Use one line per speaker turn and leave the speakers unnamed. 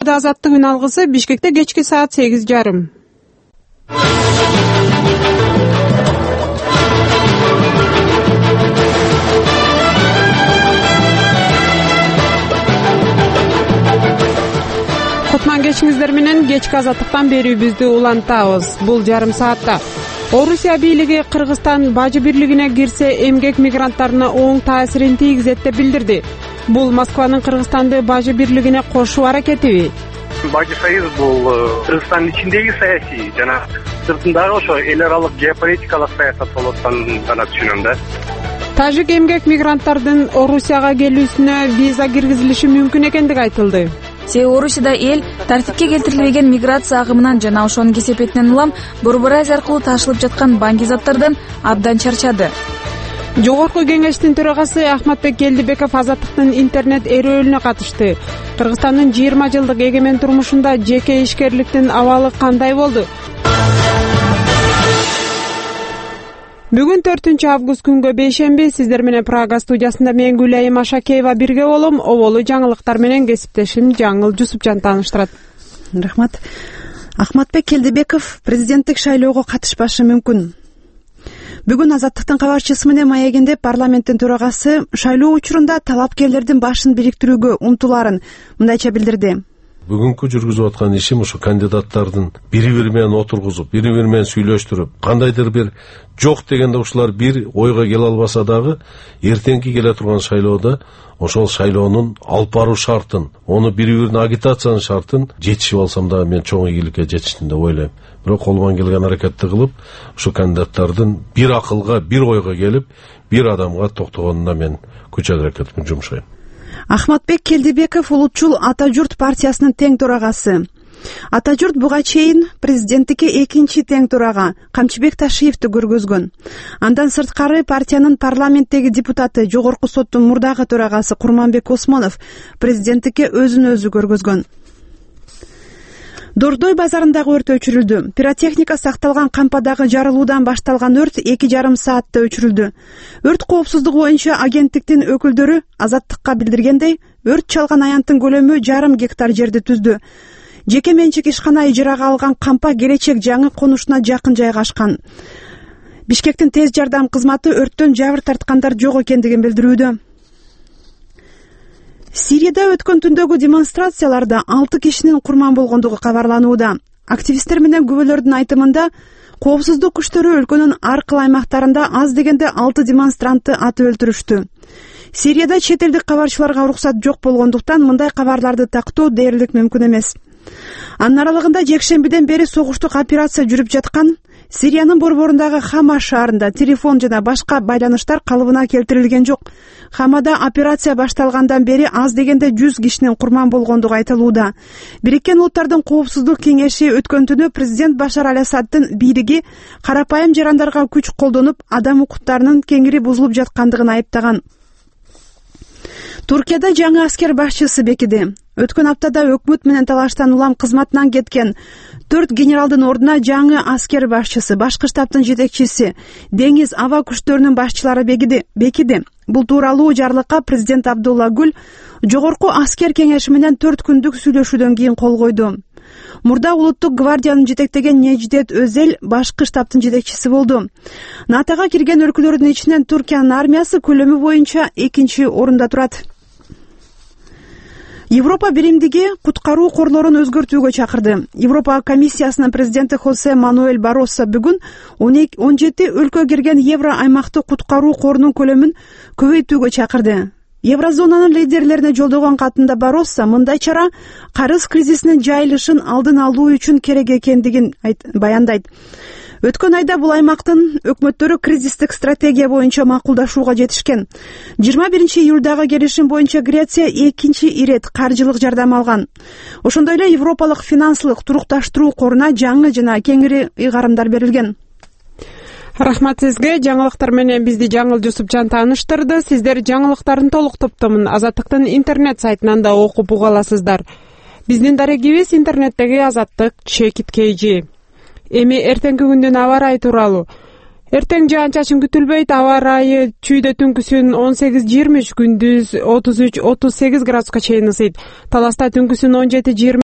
Студияда Азаттык үн алгысы Бишкекте кечки саат 8:30. Кутман кечиңиздер менен кечки Азаттыктан берүүбүздү улантабыз. Бул жарым саатта Орусия бийлиги Кыргызстан бажы бирлигине кирсе эмгек мигранттарына оң таасирин тийгизет деп билдирди. Бул Москванын Кыргызстанды бажы бирлигине кошуу аракетиби?
Бажы союз бул Кыргызстандын ичиндеги саясий жана сыртындагы ошо эл аралык геополитикалык саясат болуп атканын гана түшүнөм да.
Тажик эмгек мигранттардын Орусияга келүүсүнө виза киргизилиши мүмкүн экендиги айтылды.
Себеби Орусияда эл тартипке келтирилбеген миграция агымынан жана ошонун кесепетинен улам Борбор Азия аркылуу ташылып жаткан банги заттардан абдан чарчады.
Жогорку кеңештин төрагасы Ахматбек Келдибеков Азаттыктын интернет эрөөлүнө катышты. Кыргызстандын 20 жылдык эгемен турмушунда жеке ишкерликтин абалы кандай болду? Бүгүн 4-август күнгө бейшемби сиздер менен Прага студиясында мен Гүлайым Ашакеева бирге болом. Оболу жаңылыктар менен кесиптешим Жаңыл Жусупжан тааныштырат.
Рахмат. Ахматбек Келдибеков президенттик шайлоого катышпашы мүмкүн. Бүгүн Азаттыктын кабарчысы менен маегинде парламенттин төрагасы шайлоо учурунда талапкерлердин башын бириктирүүгө умтулаарын мындайча билдирди.
Бүгүнкү жүргүзүп аткан ишим ушу кандидаттардын бири-бири менен отургузуп, бири-бири менен сүйлөштүрүп, кандайдыр бир жок дегенде ушулар бир ойго келе албаса дагы, эртеңки келе турган шайлоодо ошол шайлоонун алып баруу шартын, ону бири-бирин агитациянын шартын жетишип алсам дагы мен чоң ийгиликке жетиштим деп ойлойм. Бирок колуман келген аракетти кылып, ушу кандидаттардын бир акылга, бир ойго келип, бир адамга токтогонуна мен күч аракетимди жумшайм.
Ахматбек Келдибеков улутчул Ата журт партиясынын тең төрагасы. Ата журт буга чейин президенттикке экинчи тең төрага Камчыбек Ташиевди көргөзгөн. Андан сырткары партиянын парламенттеги депутаты, Жогорку соттун мурдагы төрагасы Курманбек Осмонов президенттикке өзүн өзү көргөзгөн. Дордой базарындагы өрт өчүрүлдү. Пиротехника сакталган кампадагы жарылуудан башталган өрт 2,5 саатта өчүрүлдү. Өрт коопсуздугу боюнча агенттиктин өкүлдөрү Азаттыкка билдиргендей, өрт чалган аянттын көлөмү 1,5 гектар жерди түздү. Жеке менчик ишкана ижарага алган кампа келечек жаңы конушуна жакын жайгашкан. Бишкектин тез жардам кызматы өрттөн жабыр тарткандар жок экендигин билдирүүдө. Сирияда өткөн түндөгү демонстрацияларда 6 кишинин курман болгондугу кабарланууда. Активисттер менен күбөлөрдүн айтымында, коопсуздук күчтөрү өлкөнүн ар кыл аймактарында аз дегенде 6 демонстрантты атып өлтүрүштү. Сирияда чет элдик кабарчыларга уруксат жок болгондуктан мындай кабарларды тактоо дээрлик мүмкүн эмес. Анын аралыгында жекшембиден бери согуштук операция жүрүп жаткан Сириянын борборундагы Хама шаарында телефон жана башка байланыштар калыбына келтирилген жок. Хамада операция башталгандан бери аз дегенде 100 кишинин курман болгондугу айтылууда. Бириккен Улуттардын коопсуздук кеңеши өткөн түнү президент Башар Аль-Асаддын бийлиги карапайым жарандарга күч колдонуп, адам укуктарынын кеңири бузулуп жаткандыгын айыптаган. Туркияда жаңы аскер башчысы бекиди. Өткөн аптада өкмөт менен талаштан улам кызматынан кеткен 4 генералдын ордуна жаңы аскер башчысы, башкы штабтын жетекчиси, деңиз аба күчтөрүнүн башчылары бекиди. Бул тууралуу жарлыкка президент Абдулла Гүл жогорку аскер кеңеши менен 4 күндүк сүйлөшүүдөн кийин кол койду. Мурда улуттук гвардиянын жетектеген Неждет Өзел башкы штабтын жетекчиси болду. НАТОга кирген өлкөлөрдүн ичинен Туркиянын армиясы көлөмү боюнча 2-чи орунда турат. Европа биримдиги куткаруу корлорун өзгөртүүгө чакырды. Европа комиссиясынын президенти Хосе Мануэль Барроссо бүгүн 17 өлкө кирген евро аймактык куткаруу корунун көлөмүн көбөйтүүгө чакырды. Еврозонанын лидерлерине жолдогон катында Барроссо мындай чара карыз кризисинин жайылышын алдын алуу үчүн керек экендигин баяндайт. Өткөн айда бул аймактын өкмөттөрү кризистик стратегия боюнча макулдашууга жетишкен. 21-июлдагы келишим боюнча Греция 2-чи ирет каржылык жардам алган. Ошондой эле Европалык финансылык турукташтыруу коруна жаңы жана кеңири ыйгарымдар берилген.
Рахмат сизге. Жаңылыктар менен бизди Жаңыл Жусупжан тааныштырды. Сиздер жаңылыктардын толук топтомун Азаттыктын интернет сайтынан да окуп уга аласыздар. Биздин дарегибиз интернеттеги Азаттык @KG. Эми эртеңки күндүн аба ырайы тууралуу. Эртең жаан-чачын күтүлбөйт. Аба ырайы чүйдө түнкүсүн 18-23, күндүз 33-38 градуска чейин ысыйт. Таласта түнкүсүн 17-20